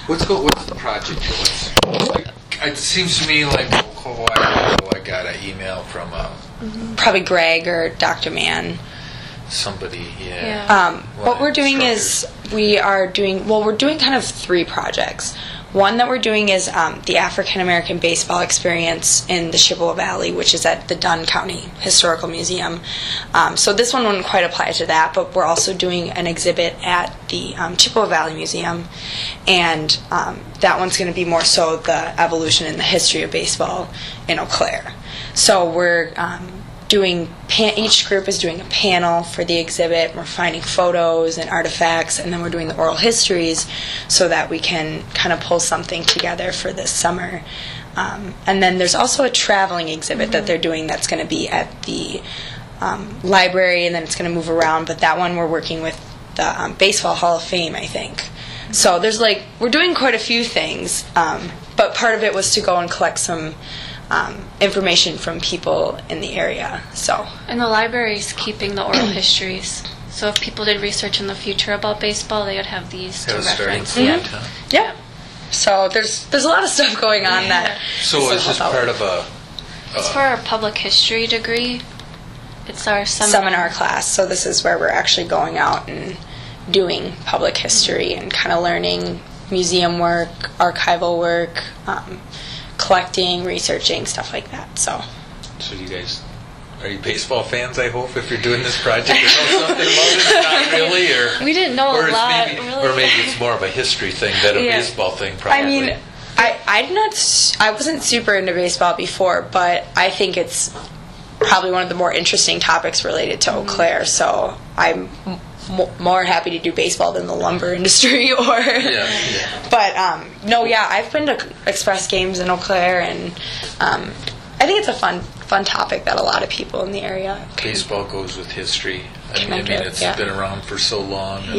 What's the project? It seems to me like a while ago I got an email from probably Greg or Dr. Mann. Somebody, What we're doing is we're doing kind of 3 projects. One that we're doing is the African American baseball experience in the Chippewa Valley, which is at the Dunn County Historical Museum. So this one wouldn't quite apply to that, but we're also doing an exhibit at the Chippewa Valley Museum, and that one's going to be more so the evolution and the history of baseball in Eau Claire. So we're each group is doing a panel for the exhibit. We're finding photos and artifacts, and then we're doing the oral histories so that we can kind of pull something together for this summer. And then there's also a traveling exhibit that they're doing that's going to be at the library, and then it's going to move around. But that one we're working with the Baseball Hall of Fame, I think. So there's we're doing quite a few things, but part of it was to go and collect some information from people in the area. And the library's keeping the oral histories. So if people did research in the future about baseball, they would have these to reference. Yeah. So there's a lot of stuff going on that. So is this part of a? It's for our public history degree. It's our seminar class. So this is where we're actually going out and doing public history and kind of learning museum work, archival work. Collecting, researching, stuff like that. So you guys, are you baseball fans, I hope, if you're doing this project? You know something about it? Not really? Or we didn't know a lot. Or maybe it's more of a history thing than a baseball thing, probably. I mean, I wasn't super into baseball before, but I think it's probably one of the more interesting topics related to Eau Claire, so I'm more happy to do baseball than the lumber industry but I've been to Express games in Eau Claire, and I think it's a fun topic that a lot of people in the area baseball goes with history. I mean it's been around for so long, and,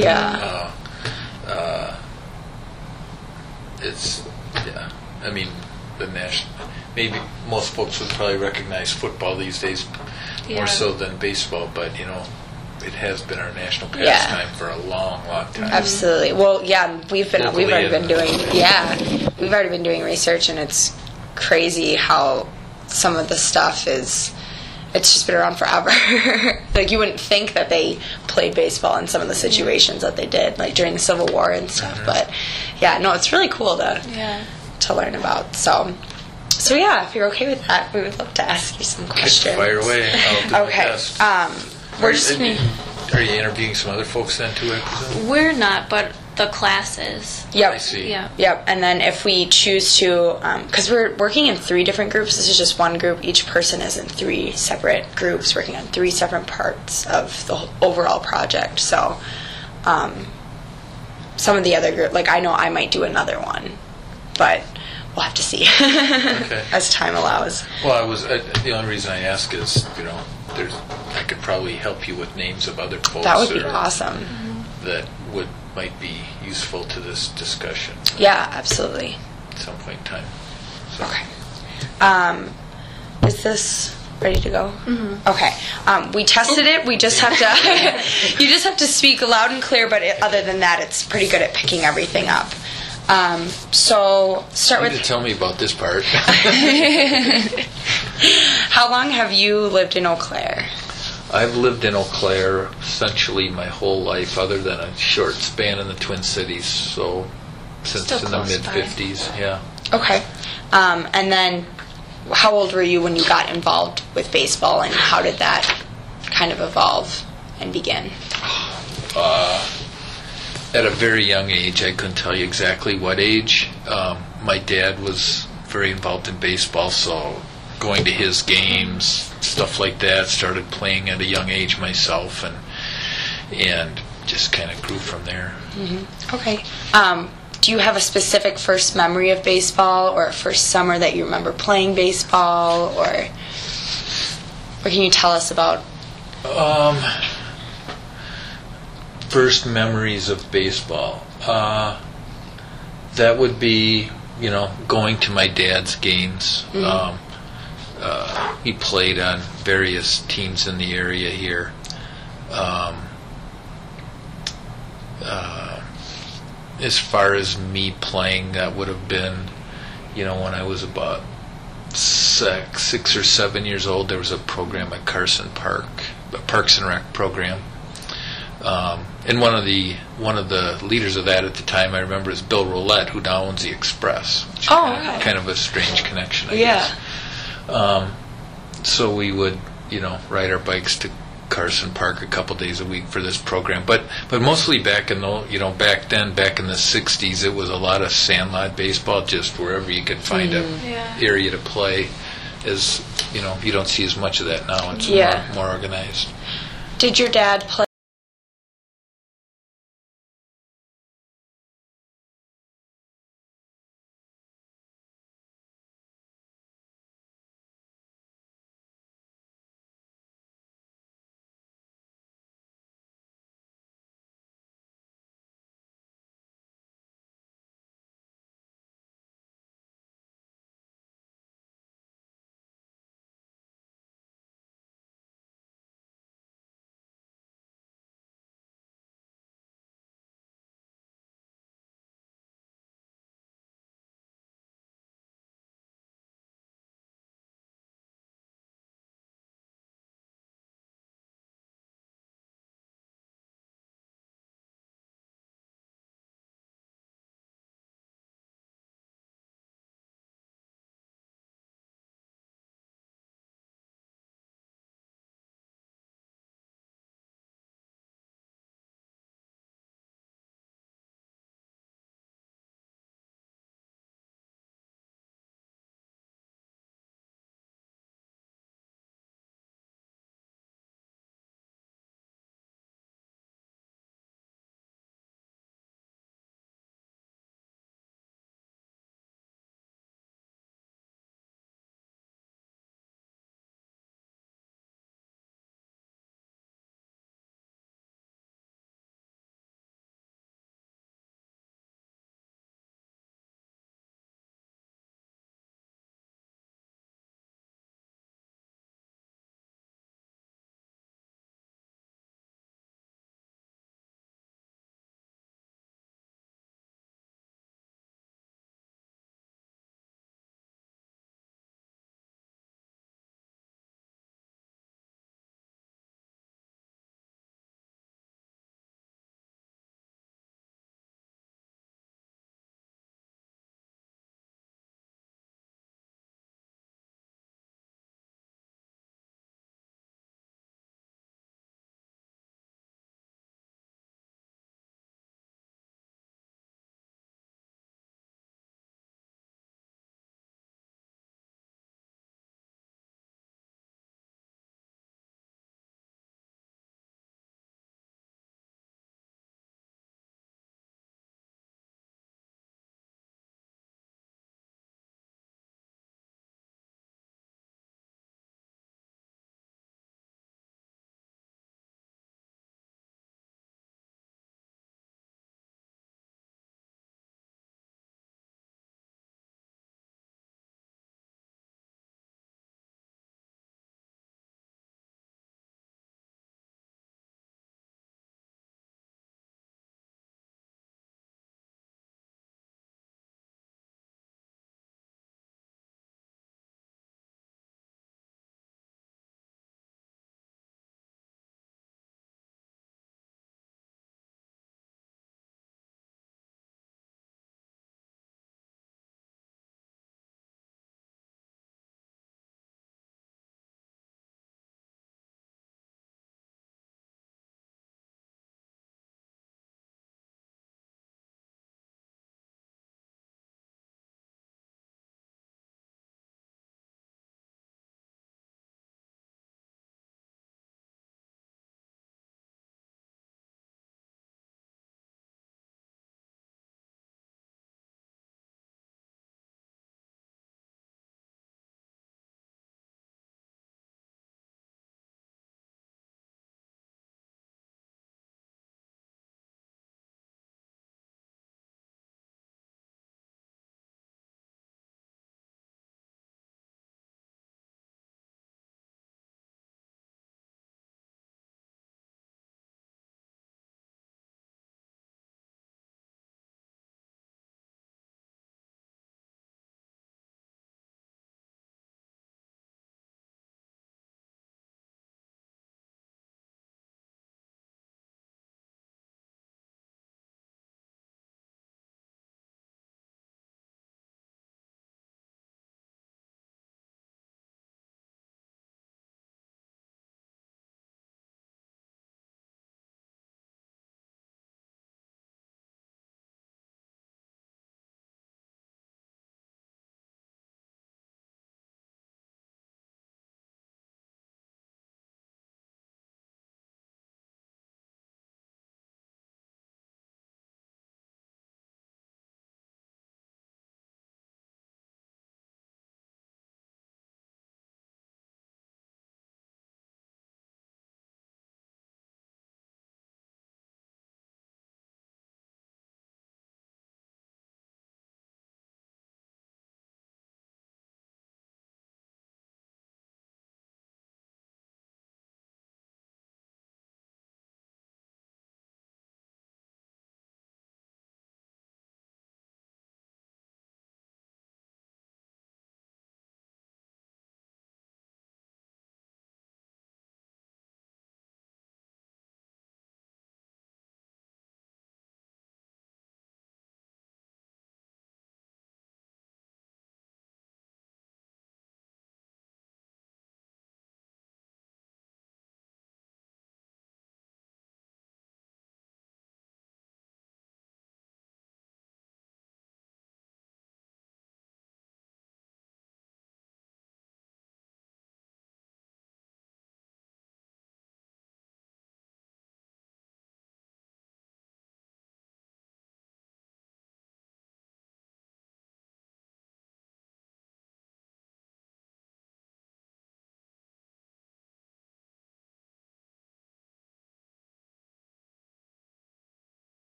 I mean the national, maybe most folks would probably recognize football these days more so than baseball, but it has been our national pastime for a long time. Absolutely. Well, we've already been doing research, and it's crazy how some of the stuff it's just been around forever. You wouldn't think that they played baseball in some of the situations that they did, during the Civil War and stuff. But it's really cool to learn about. So if you're okay with that, we would love to ask you some questions. Fire away. I'll do my best. Are you interviewing some other folks then too, I presume? We're not, but the classes. Yep. I see. Yep. And then if we choose to, because we're working in 3 different groups, this is just one group. Each person is in 3 separate groups working on 3 separate parts of the overall project. So some of the other group, I know I might do another one, but we'll have to see as time allows. Well, the only reason I ask is, I could probably help you with names of other folks. That would be awesome. That might be useful to this discussion. Yeah, absolutely. At some point in time. So. Okay. Is this ready to go? Mm-hmm. Okay. We tested it. We just have to. You just have to speak loud and clear. But other than that, it's pretty good at picking everything up. So start with. You need to tell me about this part. How long have you lived in Eau Claire? I've lived in Eau Claire essentially my whole life, other than a short span in the Twin Cities. So since in the mid-50s, Okay. And then, how old were you when you got involved with baseball, and how did that kind of evolve and begin? At a very young age. I couldn't tell you exactly what age. My dad was very involved in baseball, so going to his games, stuff like that, started playing at a young age myself, and just kind of grew from there. Mm-hmm. Okay. Do you have a specific first memory of baseball, or a first summer that you remember playing baseball, or can you tell us about? First memories of baseball. That would be, going to my dad's games. Mm-hmm. He played on various teams in the area as far as me playing, that would have been, when I was about 6 or 7 years old. There was a program at Carson Park, a Parks and Rec program, and one of the leaders of that at the time, I remember, is Bill Roulette, who now owns the Express. Which is kind of a strange connection, I guess. So we would, ride our bikes to Carson Park a couple days a week for this program, but mostly back in the back then, back in the 60s, it was a lot of sandlot baseball, just wherever you could find a area to play. As you don't see as much of that now. It's more organized. Did your dad play